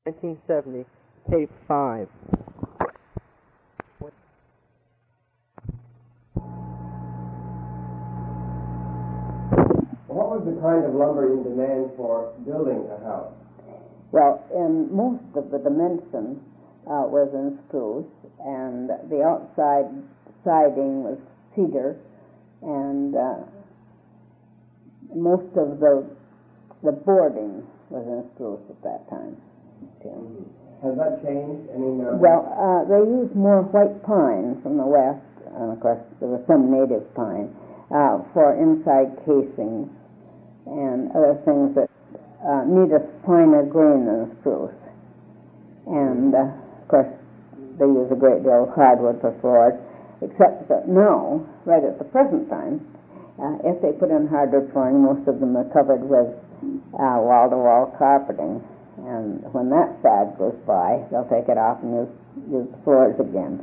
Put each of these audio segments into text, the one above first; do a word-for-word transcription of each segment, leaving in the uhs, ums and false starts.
nineteen seventy, tape five. What was the kind of lumber in demand for building a house? Well, in most of the dimension uh, was in spruce, and the outside siding was cedar, and uh, most of the the boarding was in spruce at that time. Mm-hmm. Has that changed? I mean, uh, well, uh, they used more white pine from the west, and of course there was some native pine uh, for inside casings and other things that uh, need a finer grain than spruce. And uh, of course they use a great deal of hardwood for floors, except that now, right at the present time, uh, if they put in hardwood flooring, most of them are covered with uh, wall-to-wall carpeting. And when that fad goes by, they'll take it off and use, use the floors again.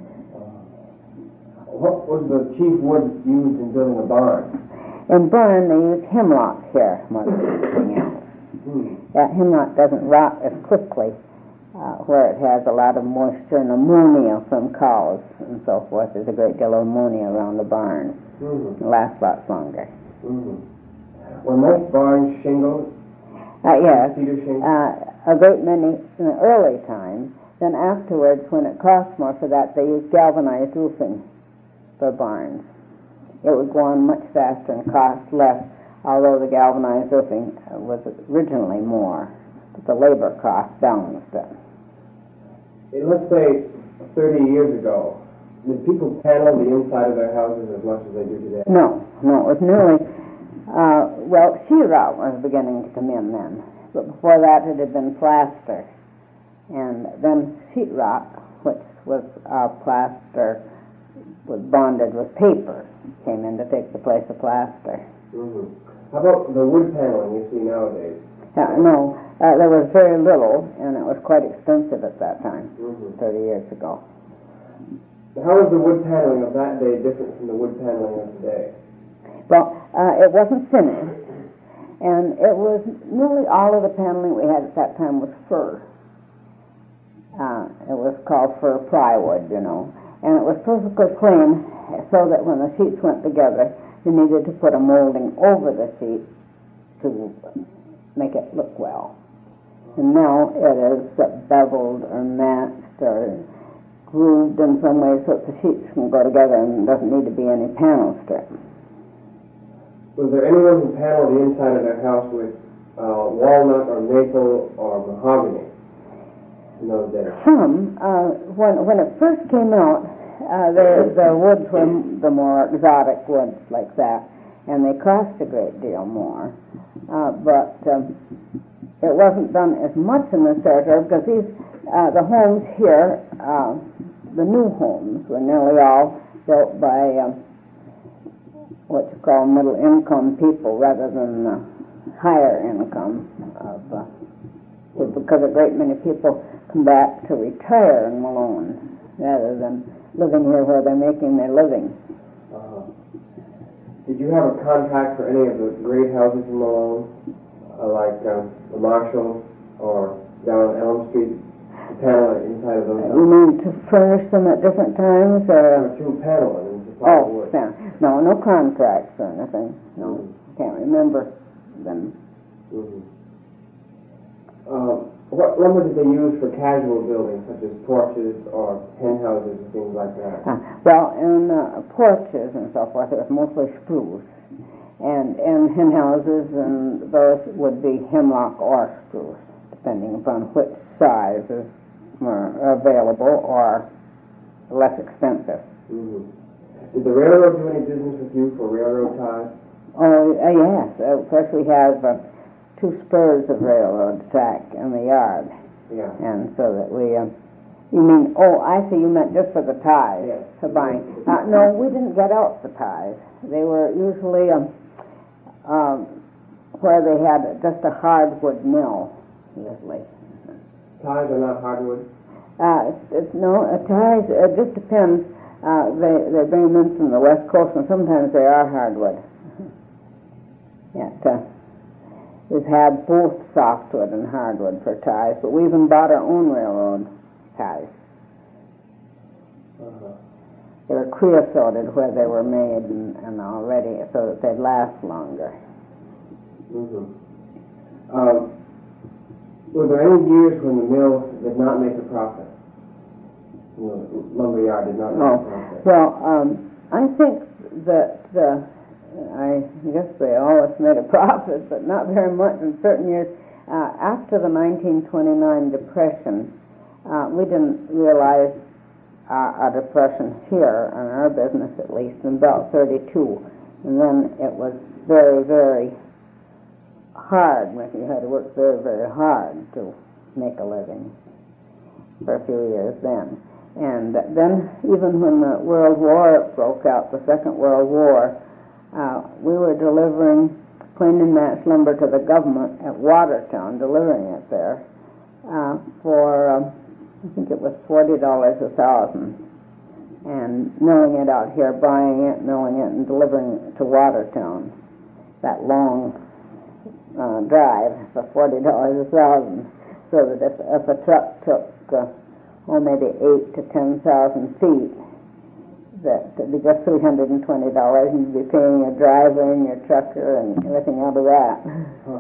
What was the chief wood used in building a barn? In barn, they use hemlock here more than anything else. Hmm. That hemlock doesn't rot as quickly uh, where it has a lot of moisture and ammonia from cows and so forth. There's a great deal of ammonia around the barn. Mm-hmm. It lasts lots longer. Mm-hmm. Were most barns shingles? Uh, yes, Cedar shingles? uh, a great many in the early time. Then afterwards, when it cost more for that, they used galvanized roofing for barns. It would go on much faster and cost less, although the galvanized roofing was originally more. But the labor cost balanced it. Hey, let's say thirty years ago, did people panel the inside of their houses as much as they do today? No, no, it was nearly, uh, well, sheetrock was beginning to come in then. But before that, it had been plaster. And then sheetrock, which was uh, plaster, was bonded with paper, came in to take the place of plaster. Mm-hmm. How about the wood paneling you see nowadays? Uh, no, uh, there was very little, and it was quite expensive at that time, Mm-hmm. thirty years ago. How is the wood paneling of that day different from the wood paneling of today? Well, uh, it wasn't finished, and it was nearly all of the paneling we had at that time was fir. Uh, it was called fir plywood, you know, and it was perfectly clean, so that when the sheets went together, you needed to put a molding over the sheet to make it look well. And now it is beveled or matched or grooved in some way so that the sheets can go together and doesn't need to be any panel strip. Was there anyone who paneled the inside of their house with uh, walnut or maple or mahogany in those days? Some, uh, when, when it first came out, uh, the, the woods were the more exotic woods like that, and they cost a great deal more. Uh, but um, it wasn't done as much in this territory because these, uh, the homes here, uh, the new homes were nearly all built by um, what you call middle income people rather than uh, higher income of, uh, because a great many people come back to retire in Malone rather than living here where they're making their living. Uh, did you have a contract for any of the great houses in Malone, uh, like um, the Marshalls or down on Elm Street, to panel it inside of those houses? You mean to furnish them at different times, or? Or to panel it and supply Oh, wood? yeah. No, no contracts or anything. No, Mm-hmm. can't remember them. Mm-hmm. Um, what lumber did they use for casual buildings, such as porches or hen houses and things like that? Uh, well, in uh, porches and so forth, it was mostly spruce. And in hen houses, and those would be hemlock or spruce, depending upon which sizes were available or less expensive. Mm-hmm. Did the railroad do any business with you for railroad ties? Oh, uh, yes. Uh, of course, we have uh, two spurs of railroad track in the yard. Yeah. And so that we, um, you mean, oh, I see, you meant just for the ties, Yes. for buying. Uh, no, we didn't get out the ties. They were usually um, um, where they had just a hardwood mill, usually. Ties are not hardwood? Uh, it's, it's, no, uh, ties, it just depends. Uh, they, they bring them in from the west coast, and sometimes they are hardwood. Yeah, uh, we've had both softwood and hardwood for ties, but we even bought our own railroad ties. Uh-huh. They were creosoted where they were made and, and already, so that they'd last longer. Mm-hmm. Um, were there any years when the mill did not make a profit? You know, the lumber yard did not make Oh, a profit? well, um, I think that, uh, I guess they always made a profit, but not very much in certain years. Uh, after the nineteen twenty-nine Depression, uh, we didn't realize uh, a depression here, in our business at least, in about thirty-two. And then it was very, very hard. You had to work very, very hard to make a living for a few years then. And then, even when the World War broke out, the Second World War, uh, we were delivering plain and match lumber to the government at Watertown, delivering it there uh, for, um, I think it was forty dollars a thousand, and milling it out here, buying it, milling it, and delivering it to Watertown. That long uh, drive for forty dollars a thousand, so that if, if a truck took uh, oh, maybe eight to ten thousand feet, that would be just three hundred and twenty dollars, and you'd be paying your driver and your trucker and everything out of that. Huh.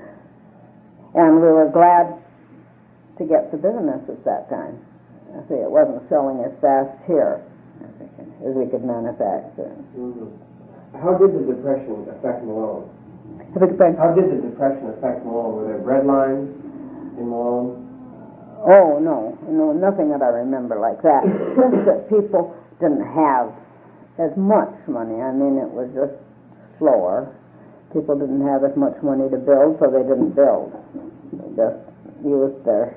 And we were glad to get the business at that time. I see, it wasn't selling as fast here as we could manufacture. Mm-hmm. How did the Depression affect Malone? Have it been- How did the Depression affect Malone? Were there bread lines in Malone? Oh, no, no, nothing that I remember like that. Just that people didn't have as much money. I mean, it was just slower. People didn't have as much money to build, so they didn't build. They just used their,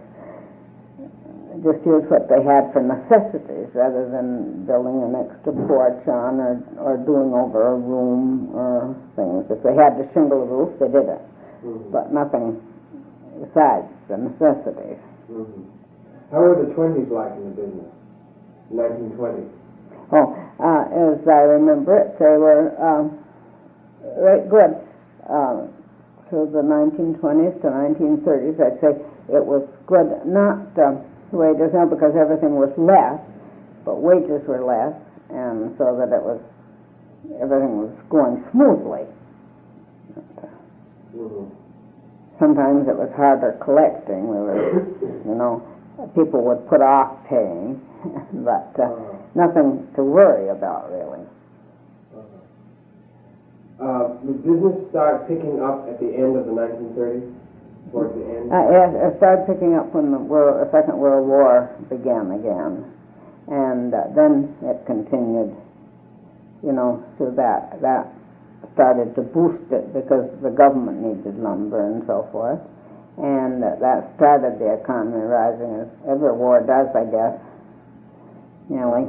just used what they had for necessities rather than building an extra porch on or, or doing over a room or things. If they had to shingle a roof, they did it, Mm-hmm. but nothing besides the necessities. Mm-hmm. How were the twenties like in the business? nineteen twenty. Oh, uh, as I remember it, they were um, right good. Uh, to the nineteen twenties to nineteen thirties, I'd say it was good, not uh, wages now because everything was less, but wages were less, and so that it was, everything was going smoothly. Mm-hmm. Sometimes it was harder collecting. We were, you know, people would put off paying, but uh, Uh-huh. nothing to worry about, really. Uh-huh. Uh, the business start picking up at the end of the nineteen thirties, towards the end? Uh, it, it started picking up when the, world, the Second World War began again, and uh, then it continued, you know, so that that started to boost it because the government needed lumber and so forth, and uh, that started the economy rising, as every war does, I guess, nearly.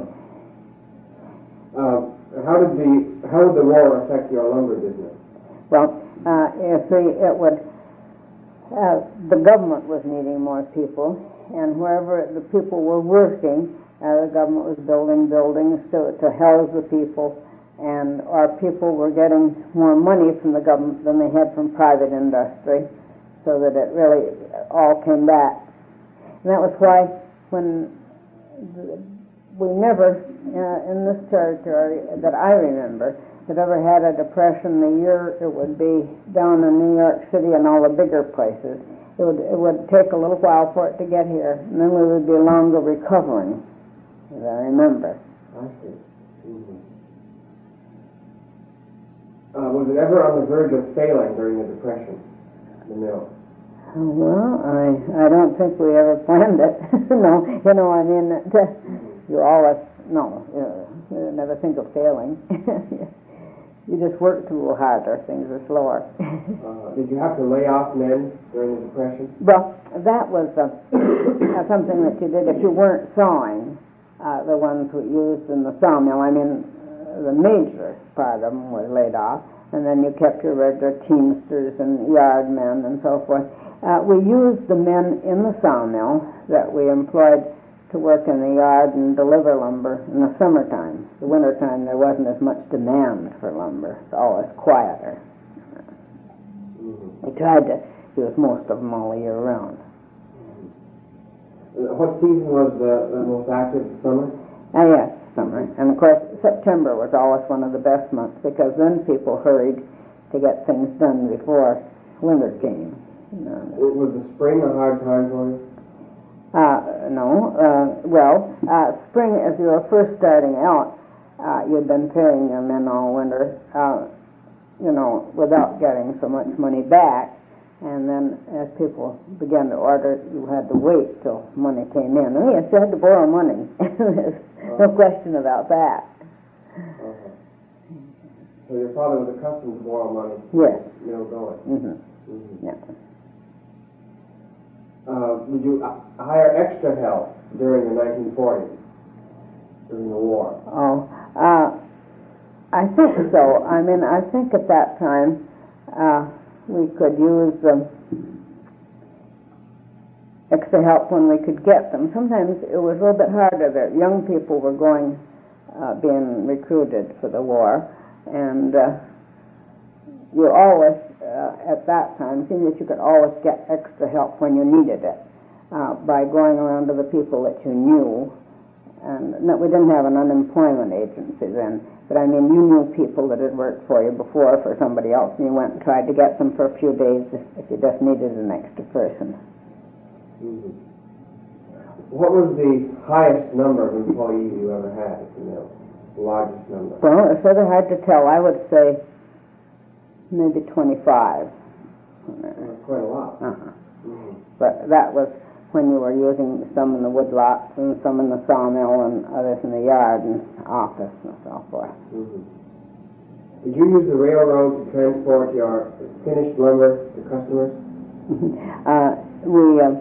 Uh, how did the how did the war affect your lumber business? Well, uh, you see, it would, uh, the government was needing more people, and wherever the people were working, uh, the government was building buildings to, to house the people, and our people were getting more money from the government than they had from private industry, so that it really all came back. And that was why when the, we never, uh, in this territory that I remember, had ever had a depression the year it would be down in New York City and all the bigger places. It would, it would take a little while for it to get here, and then we would be longer recovering, as I remember. I see. Mm-hmm. Uh, was it ever on the verge of failing during the Depression, the mill? Well, I I don't think we ever planned it. No, you know, I mean, uh, you always, no, you, you never think of failing. You just work a little harder, things are slower. Uh, did you have to lay off men during the Depression? Well, that was uh, uh, something that you did if you weren't sawing, uh, the ones we used in the sawmill. I mean, uh, the major part of them was laid off, and then you kept your regular teamsters and yard men and so forth. Uh, we used the men in the sawmill that we employed to work in the yard and deliver lumber in the summertime. The wintertime there wasn't as much demand for lumber. It's always quieter. Mm-hmm. We tried to use most of them all year round. Uh, What season was the, the most active, the summer? Ah, yes, summer. And of course, September was always one of the best months because then people hurried to get things done before winter came. You know. W- Was the spring a hard time for you? Uh, no. Uh, well, uh, spring, as you were first starting out, uh, you'd been paying your men all winter, uh, you know, without getting so much money back. And then as people began to order, you had to wait till money came in. Oh, yes, you had to borrow money. There's no question about that. Uh-huh. So your father was accustomed to borrow money? Yes. You know, going. Mm-hmm. Mm-hmm. Yeah. Uh, did you uh, hire extra help during the nineteen forties, during the war? Oh, uh, I think so. I mean, I think at that time uh, we could use um, extra help when we could get them. Sometimes it was a little bit harder. That young people were going, uh, being recruited for the war, and uh, you always, uh, at that time, it seemed that you could always get extra help when you needed it uh, by going around to the people that you knew. And no, we didn't have an unemployment agency then, but I mean, you knew people that had worked for you before for somebody else, and you went and tried to get them for a few days if, if you just needed an extra person. Mm-hmm. What was the highest number of employees you ever had at the mill? The largest number? Well, it's rather hard to tell. I would say maybe twenty-five. That's quite a lot. Uh-huh. Mm-hmm. But that was when you were using some in the woodlots and some in the sawmill and others in the yard and office and so forth. Mm-hmm. Did you use the railroad to transport your finished lumber to customers? uh, we uh,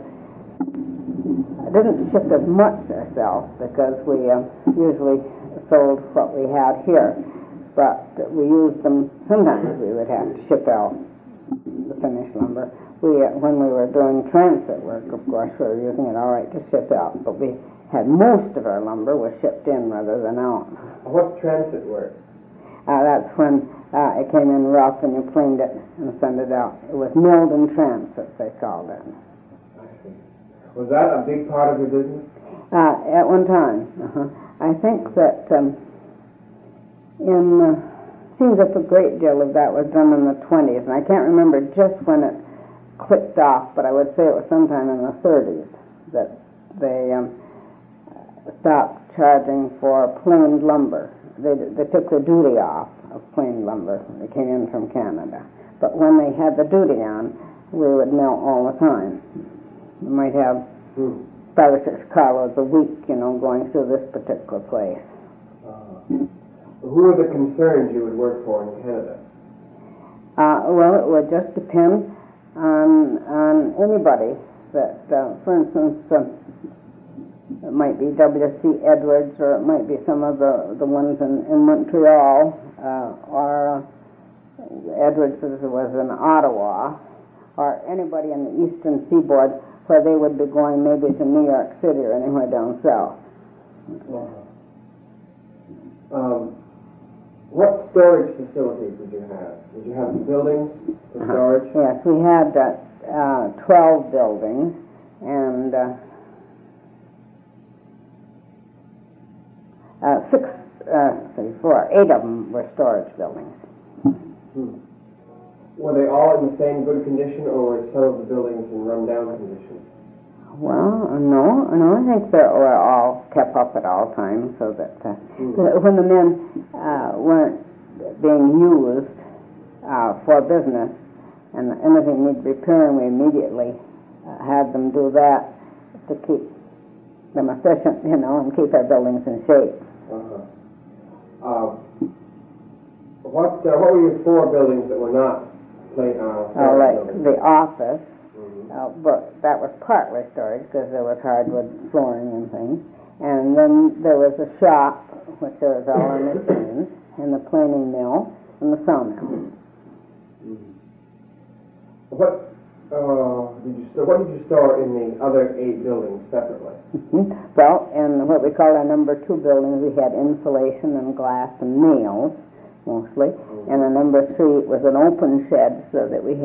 didn't ship as much ourselves because we uh, usually sold what we had here. But we used them, sometimes we would have to ship out the finished lumber. We, uh, when we were doing transit work, of course, we were using it all right to ship out, but we had most of our lumber was shipped in rather than out. What's transit work? Uh, that's when uh, it came in rough and you planed it and sent it out. It was milled in transit, they called it. I see. Was that a big part of your business? Uh, at one time. Uh-huh. I think that um, in, uh, seems that a great deal of that was done in the twenties, and I can't remember just when it clicked off, but I would say it was sometime in the thirties that they um, stopped charging for planed lumber. They, they took the duty off of planed lumber when they came in from Canada. But when they had the duty on, we would mill all the time. We might have Hmm. five or six carloads a week, you know, going through this particular place. Uh, who were the concerns you would work for in Canada? Uh, well, it would just depend on on anybody. That, uh, for instance, uh, it might be W C Edwards, or it might be some of the the ones in, in Montreal, uh, or uh, Edwards was in Ottawa, or anybody in the Eastern Seaboard, where they would be going maybe to New York City or anywhere down south. Um, what storage facilities did you have? Did you have buildings for Uh-huh. storage? Yes, we had uh, uh, twelve buildings, and uh, uh, six, uh, three, four, eight of them were storage buildings. Hmm. Were they all in the same good condition, or were some of the buildings in run-down condition? Well, no, no, I think they were all kept up at all times, so that uh, Hmm. when the men uh, weren't being used uh, for business and anything needed repairing, we immediately uh, had them do that to keep them efficient, you know, and keep our buildings in shape. Uh-huh. Uh, what, uh, what were your four buildings that were not play, uh, Uh, storage like buildings? the office, Mhm. uh, but that was partly storage because there was hardwood flooring and things. And then there was a shop, which there was all our machines, and the planing mill, and the sawmill. Mhm. What, uh, did you store, what did you store in the other eight buildings separately? Well, in what we call our number two buildings, we had insulation and glass and nails, mostly. Mhm. And the number three was an open shed, so that we had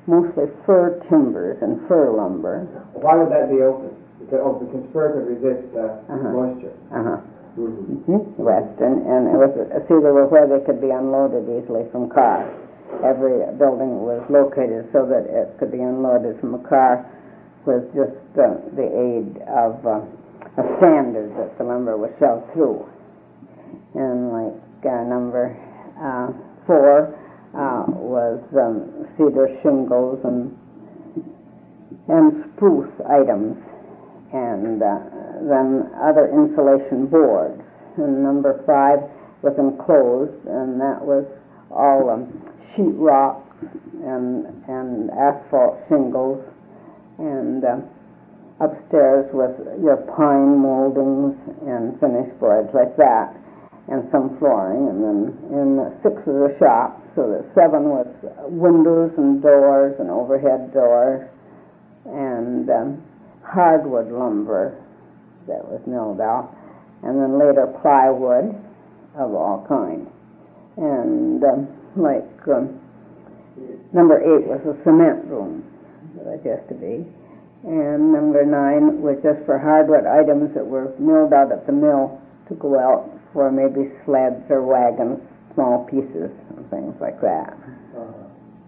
mostly fir timbers and fir lumber. Why would that be open? Because, oh, because fir could resist uh, Uh-huh. moisture. Uh-huh. Mm-hmm. Mm-hmm. West, and, and it was, see, they were where they could be unloaded easily from cars. Every building was located so that it could be unloaded from a car with just uh, the aid of uh, a standard that the lumber was shoved through. And like uh, number uh, four uh, was um, cedar shingles and and spruce items, and uh, then other insulation boards. And number five was enclosed, and that was all um, sheet rock and and asphalt shingles, and uh, upstairs was your pine moldings and finished boards like that, and some flooring. And then in six of the shops, so that seven was windows and doors and overhead doors, and um, hardwood lumber that was milled out, and then later plywood of all kinds. And um, like um, number eight was a cement room that it used to be, and number nine was just for hardwood items that were milled out at the mill to go out for maybe sleds or wagons, small pieces and things like that. Uh-huh.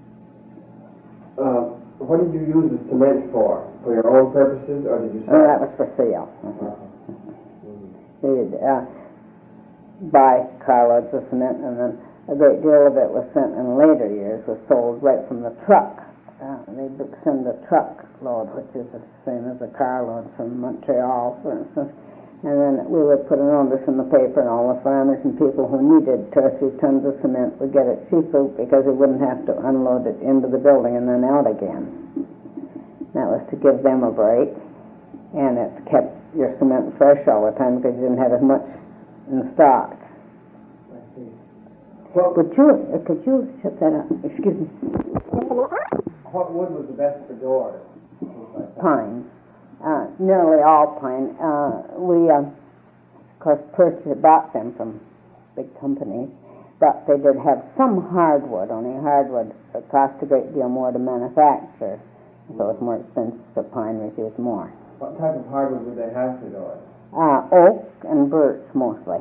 Uh, what did you use the cement for? For your own purposes, or did you sell Oh, it? that was for sale. Uh-huh. Mm-hmm. They'd uh, buy carloads of cement, and then a great deal of it was sent in later years, was sold right from the truck. Uh, they'd send a truck load, which is the same as a carload from Montreal, for instance. And then we would put a notice in the paper, and all the farmers and people who needed two or three tons of cement would get it cheaper because they wouldn't have to unload it into the building and then out again. That was to give them a break, and it kept your cement fresh all the time because you didn't have as much in stock. I see. What, Could you, uh, could you shut that up? Excuse me. what wood was the best for doors? Things like that. Pine. Uh, nearly all pine. Uh, we, uh, of course, purchased, bought them from big companies, but they did have some hardwood. Only hardwood cost a great deal more to manufacture, so it's more expensive. So pine was used more. What type of hardwood would they have for doors? Uh, oak and birch mostly.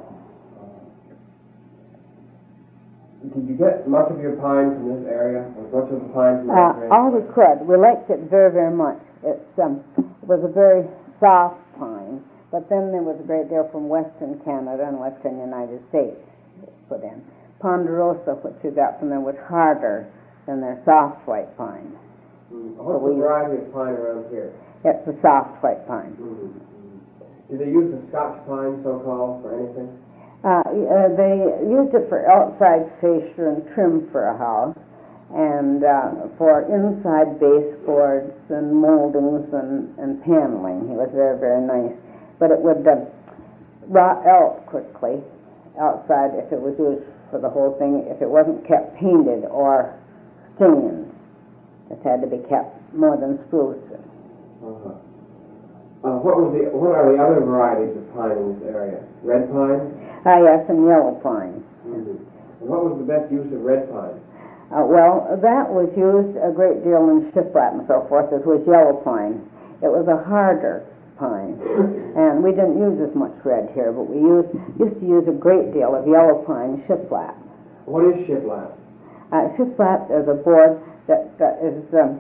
Did you get much of your pine from this area? Or much of the pine from Uh, this area? all we could. We liked it very, very much. It's, um, it was a very soft pine, but then there was a great deal from western Canada and western United States put in. Ponderosa, which you got from them, was harder than their soft white pine. Mm. What's the variety of pine around here? It's the soft white pine. Mm-hmm. Did they use the Scotch pine, so-called, for anything? Uh, uh, they used it for outside fascia and trim for a house, and uh, for inside baseboards and moldings and, and paneling. He was very, very nice. But it would uh, rot out quickly outside if it was used for the whole thing, if it wasn't kept painted or stained. It had to be kept more than spruce. Uh-huh. Uh, what, was the, what are the other varieties of pine in this area? Red pine? Ah, yes, and yellow pine. Mm-hmm. And what was the best use of red pine? Uh, well, that was used a great deal in shiplap and so forth, as was yellow pine. It was a harder pine, and we didn't use as much red here, but we used used to use a great deal of yellow pine shiplap. What is shiplap? Uh, shiplap is a board that, that is um,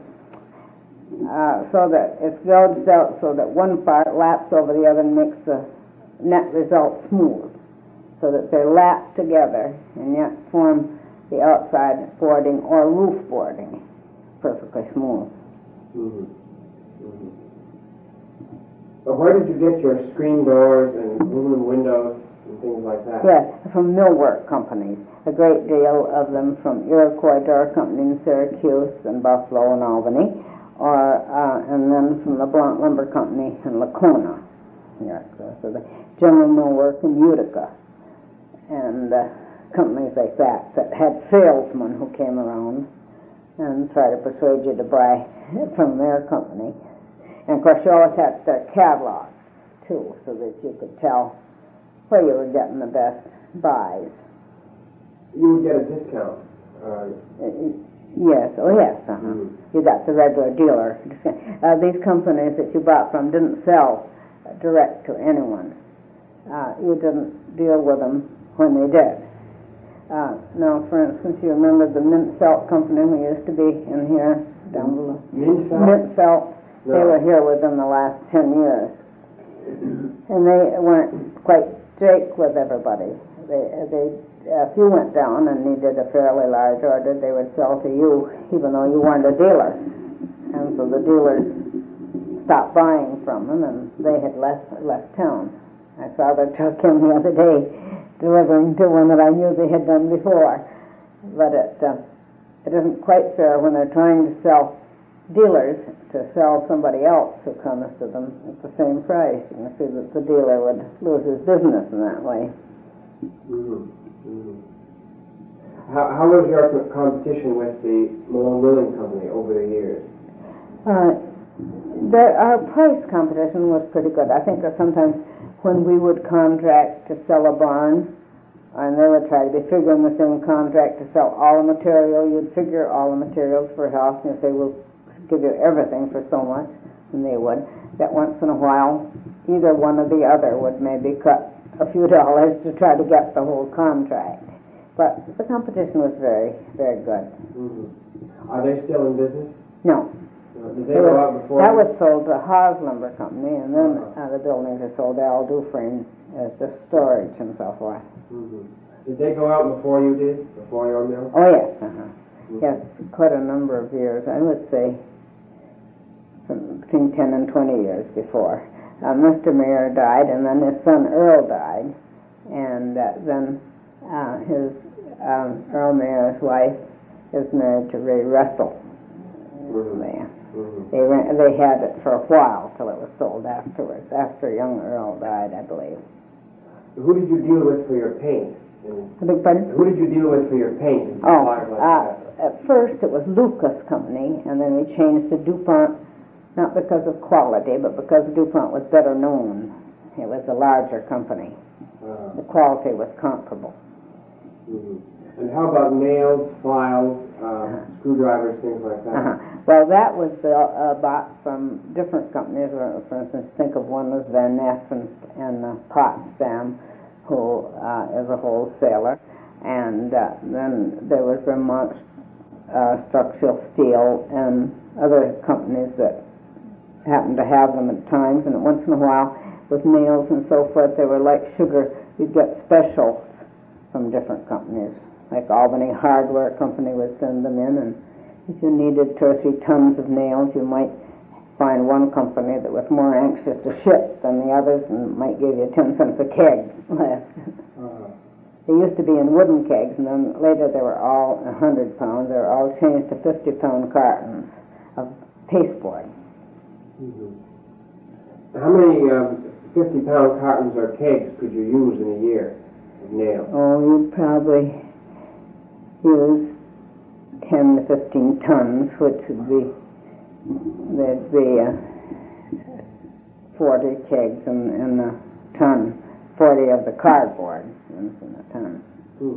uh, so that it's gouged out so that one part laps over the other and makes the net result smooth, so that they lap together and yet form the outside boarding or roof boarding perfectly smooth. Mm-hmm. Mm-hmm. But where did you get your screen doors and aluminum windows and things like that? Yes, from millwork companies. A great deal of them from Iroquois Door Company in Syracuse and Buffalo and Albany, or uh, and then from the Blount Lumber Company in Lacona. Yes, so the General Millwork in Utica, and uh, companies like that that had salesmen who came around and tried to persuade you to buy from their company. And of course you always had their catalogs too, so that you could tell where you were getting the best buys. You would get a discount. Uh, Yes, oh yes, uh-huh. Mm. You got the regular dealer. Uh, these companies that you bought from didn't sell direct to anyone. Uh, you didn't deal with them when they did. Uh, now, for instance, you remember the Mint Felt Company who used to be in here, down below? Mint Felt? Mint Felt. No. They were here within the last ten years. And they weren't quite strict with everybody. They, they, if you went down and needed a fairly large order, they would sell to you, even though you weren't a dealer. And so the dealers stopped buying from them, and they had left left town. My father took him the other day, delivering to one that I knew they had done before. But it uh, it isn't quite fair when they're trying to sell dealers to sell somebody else who comes to them at the same price. You can see that the dealer would lose his business in that way. Mm-hmm. Mm-hmm. How, how was your competition with the Malone Milling Company over the years? Uh, there, our price competition was pretty good. I think that sometimes when we would contract to sell a barn, and they would try to be figuring the same contract to sell all the material, you'd figure all the materials for a house, and if they will give you everything for so much, and they would, that once in a while, either one or the other would maybe cut a few dollars to try to get the whole contract. But the competition was very, very good. Mm-hmm. Are they still in business? No. Uh, did they go out before? That was sold to Haas Lumber Company, and then Uh-huh. uh, the buildings are sold to Al Dufresne as the storage and so forth. Mm-hmm. Did they go out before you did? Before your mill? Oh, yes, uh-huh. Mm-hmm. Yes, quite a number of years. I would say from between ten and twenty years before. Uh, Mister Mayer died, and then his son Earl died, and uh, then uh, his um, Earl Mayer's wife is married to Ray Russell. Mm-hmm. They, Mm-hmm. they, ran, they had it for a while till it was sold afterwards, after young Earl died, I believe. Who did you deal with for your paint? And I beg pardon? who did you deal with for your paint? And Oh, suppliers like uh, that? at first it was Lucas Company, and then we changed to DuPont, not because of quality, but because DuPont was better known. It was a larger company. Uh, The quality was comparable. mm-hmm. And how about nails, files, uh, Uh-huh. screwdrivers, things like that? Uh-huh. Well, that was uh, bought from different companies. For, for instance, think of one was Van Ness and, and uh, Potsdam, who uh, is a wholesaler. And uh, then there was Vermont uh, Structural Steel and other companies that happened to have them at times. And once in a while, with nails and so forth, they were like sugar. You'd get specials from different companies. Like Albany Hardware Company would send them in, and if you needed two or three tons of nails, you might find one company that was more anxious to ship than the others and might give you ten cents a keg less. Uh-huh. They used to be in wooden kegs, and then later they were all a hundred pounds. They were all changed to fifty pound cartons of pasteboard. Mm-hmm. How many um, fifty pound cartons or kegs could you use in a year of nails? Oh, you'd probably use ten to fifteen tons, which would be, there'd be uh, forty kegs in, in a ton, forty of the cardboard in, in a ton. Hmm.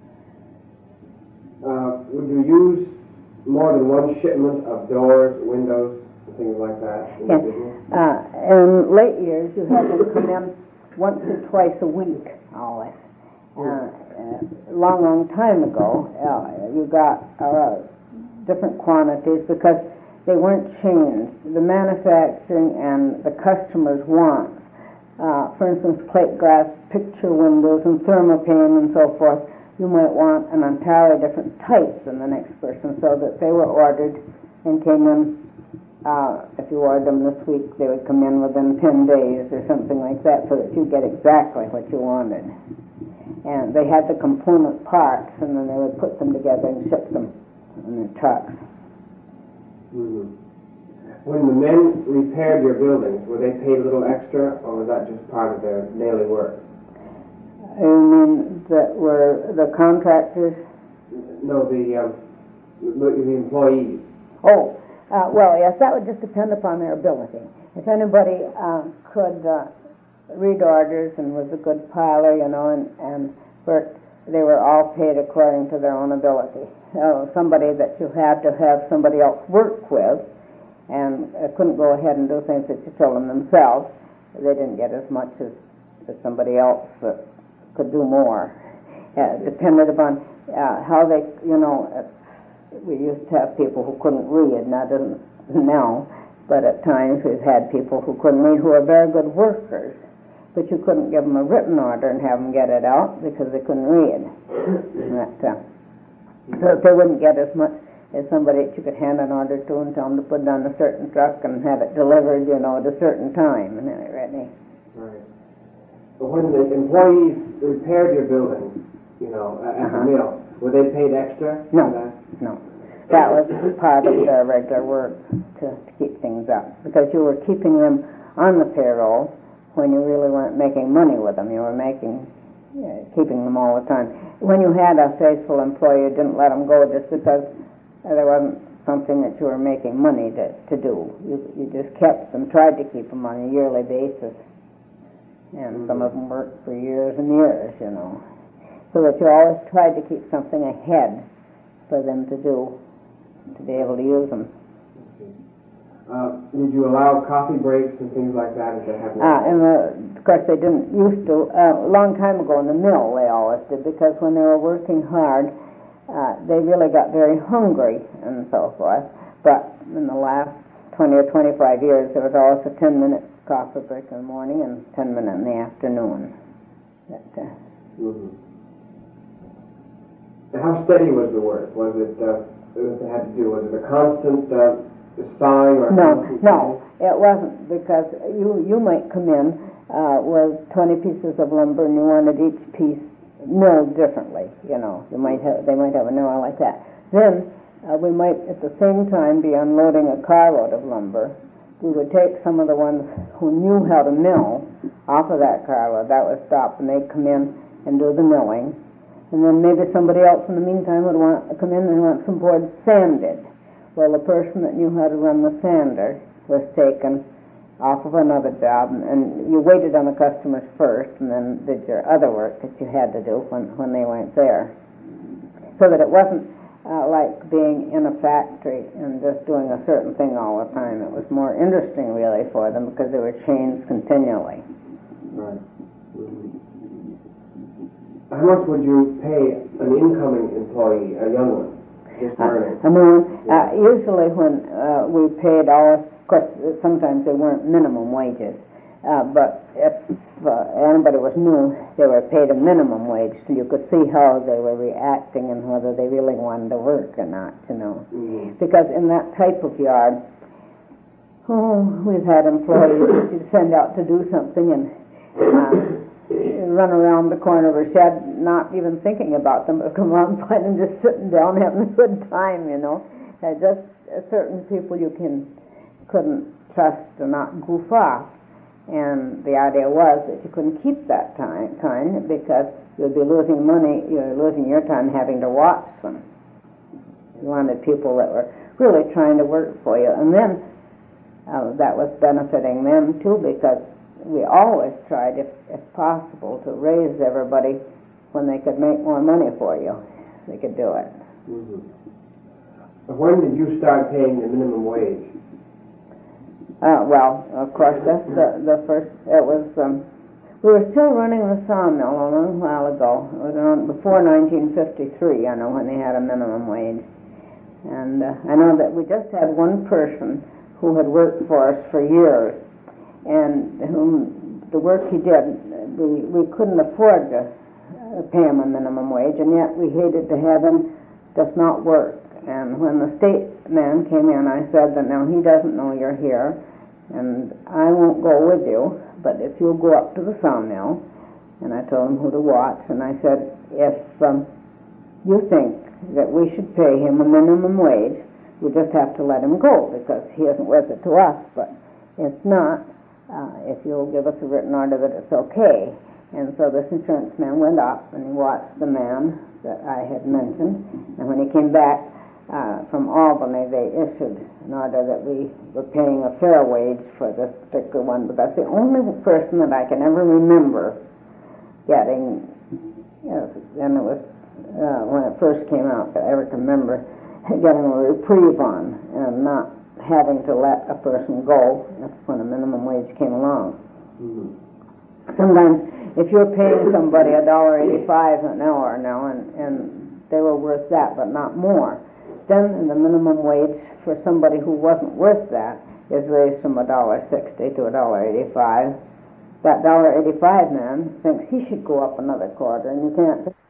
Uh, would you use more than one shipment of doors, windows, and things like that in Yes. the business? Uh, in late years, you had them come in once or twice a week, always. Uh, a long, long time ago, uh, you got uh, different quantities because they weren't changed. The manufacturing and the customer's wants, uh, for instance, plate glass, picture windows, and thermopane and so forth, you might want an entirely different type than the next person, so that they were ordered and came in. Uh, if you ordered them this week, they would come in within ten days or something like that, so that you get exactly what you wanted. And they had the component parts, and then they would put them together and ship them in their trucks. Mm-hmm. When the men repaired your buildings, were they paid a little extra, or was that just part of their daily work? You mean that were the contractors? No, the um, the, the employees. Oh, uh, well, yes, that would just depend upon their ability. If anybody uh, could uh, read orders and was a good piler, you know, and, and worked they were all paid according to their own ability. Uh, somebody that you had to have somebody else work with and uh, couldn't go ahead and do things that you told them themselves, they didn't get as much as, as somebody else that could do more. Uh, depended upon uh, how they, you know, uh, we used to have people who couldn't read, now doesn't now, but at times we've had people who couldn't read who are very good workers, but you couldn't give them a written order and have them get it out because they couldn't read. But, uh, so they wouldn't get as much as somebody that you could hand an order to and tell them to put it on a certain truck and have it delivered, you know, at a certain time. And then ready. Right. But when the employees repaired your building, you know, at Uh-huh. the mill, were they paid extra? No. for that? No. That was part of their regular work to, to keep things up, because you were keeping them on the payroll when you really weren't making money with them. You were making, uh, keeping them all the time. When you had a faithful employee, you didn't let them go just because uh, there wasn't something that you were making money to, to do. You, you just kept them, tried to keep them on a yearly basis. And some of them worked for years and years, you know. So that you always tried to keep something ahead for them to do, to be able to use them. Uh, did you allow coffee breaks and things like that as they have now? Uh, and uh, of course they didn't used to. Uh, a long time ago in the mill they always did, because when they were working hard, uh, they really got very hungry and so forth. But in the last twenty or twenty-five years, there was always a ten-minute coffee break in the morning and ten minutes in the afternoon. But, uh, Mm-hmm. And how steady was the work? Was it, uh, what it had to do? Was it a constant uh, sawing or No, constant no, cutting? it wasn't, because you you might come in uh, with twenty pieces of lumber and you wanted each piece milled differently. You know, you might have they might have a mill like that. Then uh, we might at the same time be unloading a carload of lumber. We would take some of the ones who knew how to mill off of that carload. That would stop, and they'd come in and do the milling. And then maybe somebody else in the meantime would want to come in and want some boards sanded. Well, the person that knew how to run the sander was taken off of another job, and, and you waited on the customers first and then did your other work that you had to do when, when they weren't there. So that it wasn't uh, like being in a factory and just doing a certain thing all the time. It was more interesting really for them because they were changed continually. Right. Mm-hmm. How much would you pay an incoming employee, a young one, just learning? Uh, I mean, uh, usually when uh, we paid all, of course, sometimes they weren't minimum wages, uh, but if uh, anybody was new, they were paid a minimum wage, so you could see how they were reacting and whether they really wanted to work or not, you know. Mm-hmm. Because in that type of yard, oh, we've had employees that you'd send out to do something and uh, run around the corner of a shed, not even thinking about them, but come around and find them just sitting down having a good time, you know. Uh, just uh, certain people you can couldn't trust to not goof off, and the idea was that you couldn't keep that time kind because you'd be losing money, you're losing your time having to watch them. You wanted people that were really trying to work for you, and then uh, that was benefiting them too, because we always tried, if, if possible, to raise everybody when they could make more money for you. They could do it. Mm-hmm. When did you start paying the minimum wage? Uh, well, of course, that's the, the first, it was, um, we were still running the sawmill a long while ago. It was around before nineteen fifty-three, I know, when they had a minimum wage. And uh, I know that we just had one person who had worked for us for years, and whom the work he did, we, we couldn't afford to uh, pay him a minimum wage, and yet we hated to have him just not work. And when the state man came in, I said that now he doesn't know you're here, and I won't go with you, but if you'll go up to the sawmill, and I told him who to watch, and I said, if um, you think that we should pay him a minimum wage, you just have to let him go, because he isn't worth it to us, but if not, Uh, if you'll give us a written order that it's okay. And so this insurance man went up and he watched the man that I had mentioned, and when he came back uh, from Albany, they issued an order that we were paying a fair wage for this particular one, but that's the only person that I can ever remember getting Yes, and it was, uh, when it first came out, I remember getting a reprieve on and not having to let a person go when a minimum wage came along. Mm-hmm. Sometimes, if you're paying somebody a dollar eighty-five an hour now, and, and they were worth that, but not more, then the minimum wage for somebody who wasn't worth that is raised from a dollar sixty to a dollar eighty-five. That dollar eighty-five man thinks he should go up another quarter, and you can't